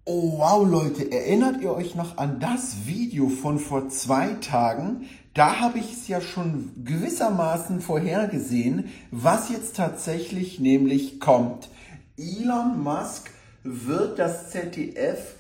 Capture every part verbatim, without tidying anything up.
Oh wow Leute, erinnert ihr euch noch an das Video von vor zwei Tagen? Da habe ich es ja schon gewissermaßen vorhergesehen, was jetzt tatsächlich nämlich kommt. Elon Musk wird das Z D F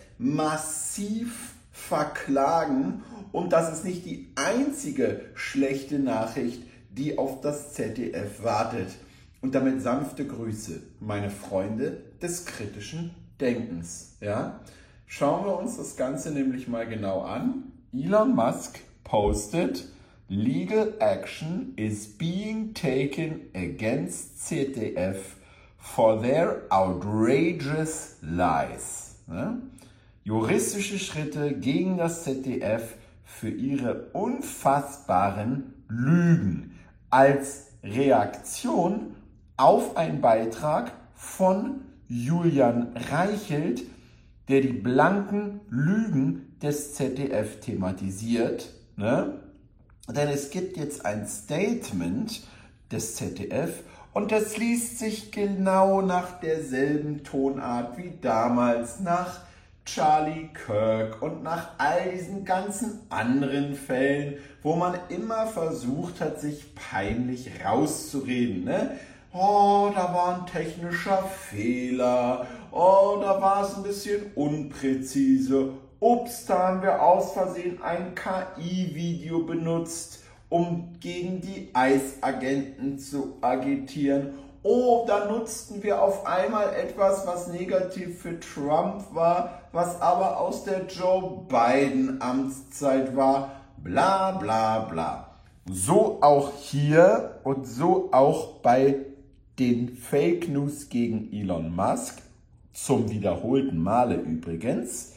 massiv verklagen und das ist nicht die einzige schlechte Nachricht, die auf das Z D F wartet. Und damit sanfte Grüße, meine Freunde des kritischen Denkens. Ja? Schauen wir uns das Ganze nämlich mal genau an. Elon Musk postet, Legal action is being taken against Z D F for their outrageous lies. Ja? Juristische Schritte gegen das Z D F für ihre unfassbaren Lügen als Reaktion auf einen Beitrag von Julian Reichelt, der die blanken Lügen des Z D F thematisiert. Ne? Denn es gibt jetzt ein Statement des Z D F und das liest sich genau nach derselben Tonart wie damals, nach Charlie Kirk und nach all diesen ganzen anderen Fällen, wo man immer versucht hat, sich peinlich rauszureden. Ne? Oh, da war ein technischer Fehler. Oh, da war es ein bisschen unpräzise. Ups, da haben wir aus Versehen ein K I-Video benutzt, um gegen die ICE-Agenten zu agitieren. Oh, da nutzten wir auf einmal etwas, was negativ für Trump war, was aber aus der Joe Biden-Amtszeit war. Bla bla bla. So auch hier und so auch bei den Fake News gegen Elon Musk, zum wiederholten Male übrigens.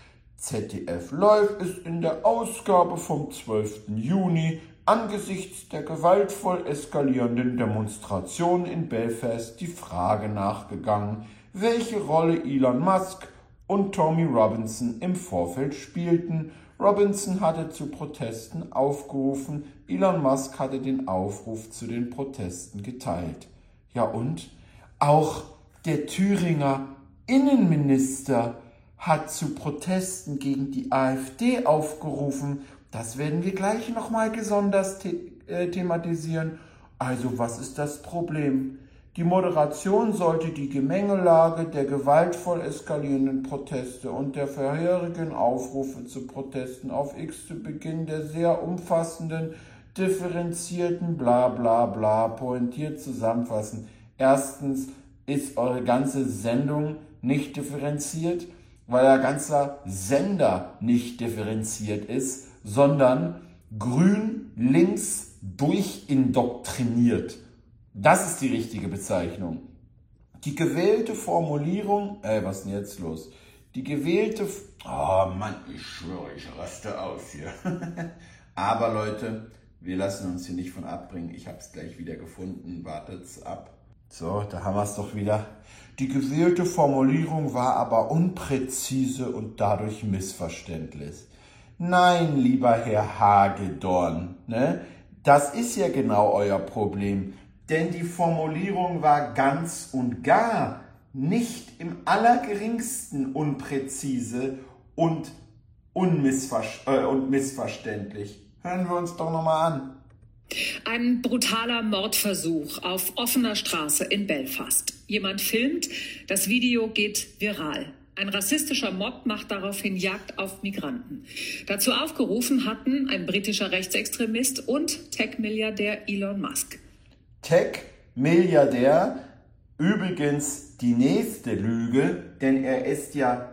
Z D F Live ist in der Ausgabe vom zwölften Juni angesichts der gewaltvoll eskalierenden Demonstrationen in Belfast die Frage nachgegangen, welche Rolle Elon Musk und Tommy Robinson im Vorfeld spielten. Robinson hatte zu Protesten aufgerufen, Elon Musk hatte den Aufruf zu den Protesten geteilt. Ja und? Auch der Thüringer Innenminister hat zu Protesten gegen die AfD aufgerufen. Das werden wir gleich nochmal gesondert the äh, thematisieren. Also was ist das Problem? Die Moderation sollte die Gemengelage der gewaltvoll eskalierenden Proteste und der vorherigen Aufrufe zu Protesten auf X zu Beginn der sehr umfassenden, differenzierten bla bla bla pointiert zusammenfassen. Erstens ist eure ganze Sendung nicht differenziert, weil der ganze Sender nicht differenziert ist, sondern grün links durchindoktriniert. Das ist die richtige Bezeichnung. Die gewählte Formulierung, ey, was ist denn jetzt los? Die gewählte, oh Mann, ich schwöre, ich raste aus hier. Aber Leute, wir lassen uns hier nicht von abbringen. Ich habe es gleich wieder gefunden, wartet's ab. So, da haben wir es doch wieder. Die gewählte Formulierung war aber unpräzise und dadurch missverständlich. Nein, lieber Herr Hagedorn, ne? Das ist ja genau euer Problem. Denn die Formulierung war ganz und gar nicht im allergeringsten unpräzise und, unmissver äh, und missverständlich. Hören wir uns doch nochmal an. Ein brutaler Mordversuch auf offener Straße in Belfast. Jemand filmt, das Video geht viral. Ein rassistischer Mob macht daraufhin Jagd auf Migranten. Dazu aufgerufen hatten ein britischer Rechtsextremist und Tech-Milliardär Elon Musk. Tech-Milliardär, übrigens die nächste Lüge, denn er ist ja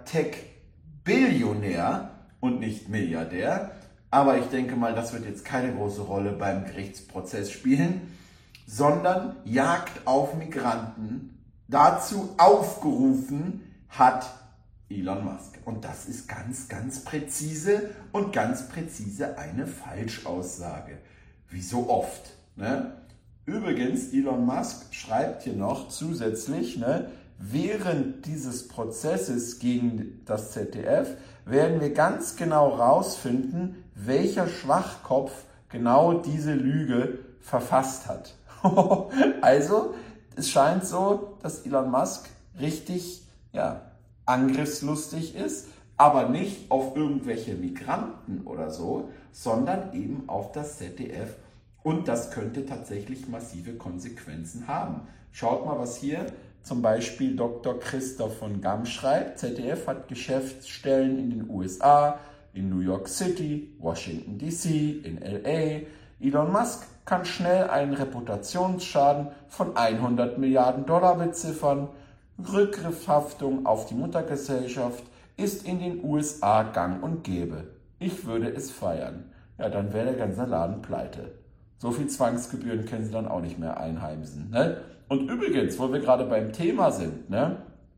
Tech-Billionär und nicht Milliardär. Aber ich denke mal, das wird jetzt keine große Rolle beim Gerichtsprozess spielen, sondern Jagd auf Migranten. Dazu aufgerufen hat Elon Musk. Und das ist ganz, ganz präzise und ganz präzise eine Falschaussage. Wie so oft. Ne? Übrigens, Elon Musk schreibt hier noch zusätzlich, ne, während dieses Prozesses gegen das Z D F werden wir ganz genau rausfinden, welcher Schwachkopf genau diese Lüge verfasst hat. Also, es scheint so, dass Elon Musk richtig, ja, angriffslustig ist, aber nicht auf irgendwelche Migranten oder so, sondern eben auf das Z D F. Und das könnte tatsächlich massive Konsequenzen haben. Schaut mal, was hier zum Beispiel Doktor Christoph von Gamm schreibt. Z D F hat Geschäftsstellen in den U S A, in New York City, Washington D C, in L A. Elon Musk kann schnell einen Reputationsschaden von hundert Milliarden Dollar beziffern. Rückgriffhaftung auf die Muttergesellschaft ist in den U S A gang und gäbe. Ich würde es feiern. Ja, dann wäre der ganze Laden pleite. So viel Zwangsgebühren können sie dann auch nicht mehr einheimsen. Ne? Und übrigens, wo wir gerade beim Thema sind, ne?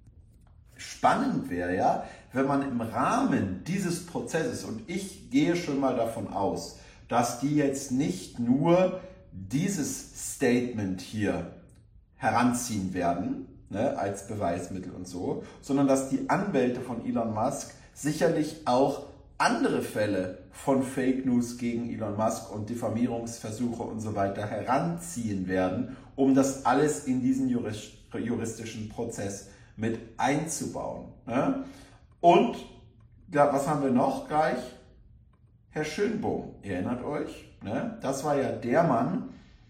Spannend wäre ja, wenn man im Rahmen dieses Prozesses, und ich gehe schon mal davon aus, dass die jetzt nicht nur dieses Statement hier heranziehen werden, ne, als Beweismittel und so, sondern dass die Anwälte von Elon Musk sicherlich auch andere Fälle von Fake News gegen Elon Musk und Diffamierungsversuche und so weiter heranziehen werden, um das alles in diesen juristischen Prozess mit einzubauen. Ne? Und ja, was haben wir noch gleich? Herr Schönbohm, ihr erinnert euch, ne? Das war ja der Mann,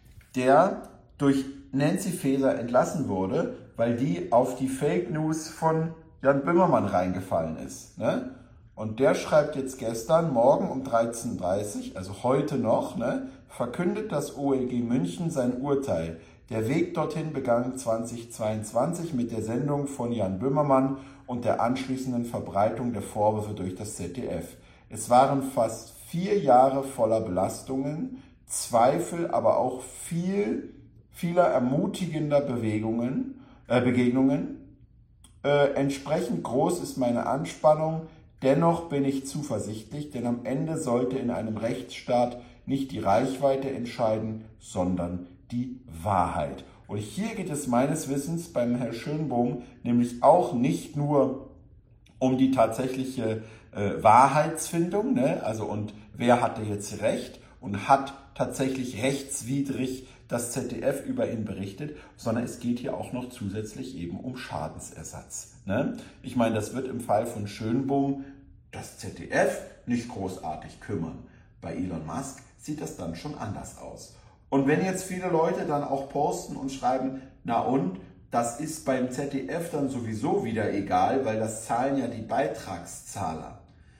der durch Nancy Faeser entlassen wurde, weil die auf die Fake News von Jan Böhmermann reingefallen ist. Ne? Und der schreibt jetzt gestern, morgen um dreizehn Uhr dreißig, also heute noch, ne, verkündet das O L G München sein Urteil. Der Weg dorthin begann zweitausendzweiundzwanzig mit der Sendung von Jan Böhmermann und der anschließenden Verbreitung der Vorwürfe durch das Z D F. Es waren fast vier Jahre voller Belastungen, Zweifel, aber auch viel, vieler ermutigender Bewegungen, äh, Begegnungen. Äh, entsprechend groß ist meine Anspannung. Dennoch bin ich zuversichtlich, denn am Ende sollte in einem Rechtsstaat nicht die Reichweite entscheiden, sondern die Wahrheit. Und hier geht es meines Wissens beim Herrn Schönbohm nämlich auch nicht nur um die tatsächliche äh, Wahrheitsfindung, ne? Also und wer hatte jetzt recht und hat tatsächlich rechtswidrig das Z D F über ihn berichtet, sondern es geht hier auch noch zusätzlich eben um Schadensersatz. Ne? Ich meine, das wird im Fall von Schönbohm das Z D F nicht großartig kümmern. Bei Elon Musk sieht das dann schon anders aus. Und wenn jetzt viele Leute dann auch posten und schreiben, na und, das ist beim Z D F dann sowieso wieder egal, weil das zahlen ja die Beitragszahler.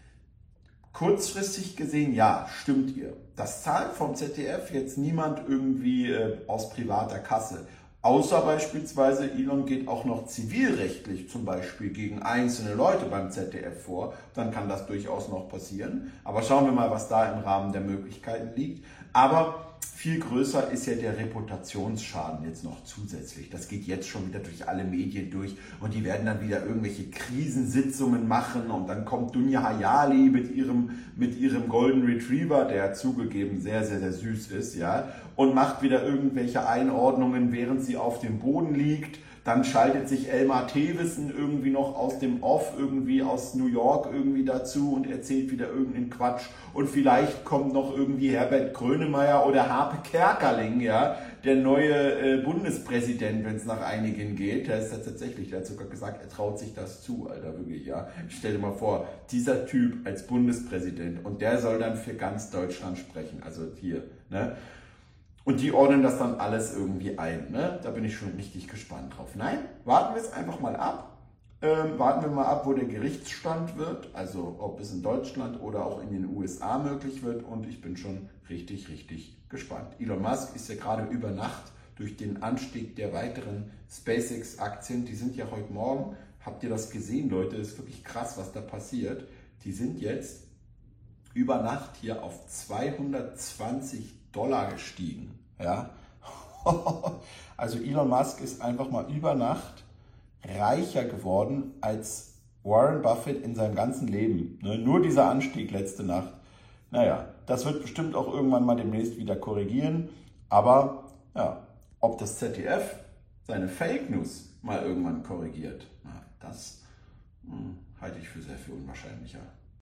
Kurzfristig gesehen, ja, stimmt ihr. Das zahlt vom Z D F jetzt niemand irgendwie äh, aus privater Kasse. Außer beispielsweise Elon geht auch noch zivilrechtlich zum Beispiel gegen einzelne Leute beim Z D F vor. Dann kann das durchaus noch passieren. Aber schauen wir mal, was da im Rahmen der Möglichkeiten liegt. Aber viel größer ist ja der Reputationsschaden jetzt noch zusätzlich. Das geht jetzt schon wieder durch alle Medien durch und die werden dann wieder irgendwelche Krisensitzungen machen und dann kommt Dunja Hayali mit ihrem, mit ihrem Golden Retriever, der zugegeben sehr, sehr, sehr süß ist, ja, und macht wieder irgendwelche Einordnungen, während sie auf dem Boden liegt. Dann schaltet sich Elmar Thewissen irgendwie noch aus dem Off, irgendwie aus New York irgendwie dazu und erzählt wieder irgendeinen Quatsch. Und vielleicht kommt noch irgendwie Herbert Grönemeyer oder Harpe Kerkeling, ja, der neue äh, Bundespräsident, wenn es nach einigen geht. Der ist ja tatsächlich, der hat sogar gesagt, er traut sich das zu, Alter, wirklich, ja. Stell dir mal vor, dieser Typ als Bundespräsident und der soll dann für ganz Deutschland sprechen, also hier, ne. Und die ordnen das dann alles irgendwie ein. Ne? Da bin ich schon richtig gespannt drauf. Nein, warten wir es einfach mal ab. Ähm, warten wir mal ab, wo der Gerichtsstand wird. Also ob es in Deutschland oder auch in den U S A möglich wird. Und ich bin schon richtig, richtig gespannt. Elon Musk ist ja gerade über Nacht durch den Anstieg der weiteren SpaceX-Aktien. Die sind ja heute Morgen, habt ihr das gesehen, Leute? Das ist wirklich krass, was da passiert. Die sind jetzt über Nacht hier auf zweihundertzwanzig Dollar gestiegen. Ja? Also Elon Musk ist einfach mal über Nacht reicher geworden als Warren Buffett in seinem ganzen Leben. Ne? Nur dieser Anstieg letzte Nacht. Naja, das wird bestimmt auch irgendwann mal demnächst wieder korrigieren. Aber ja, ob das Z D F seine Fake News mal irgendwann korrigiert, na, das hm, halte ich für sehr viel unwahrscheinlicher.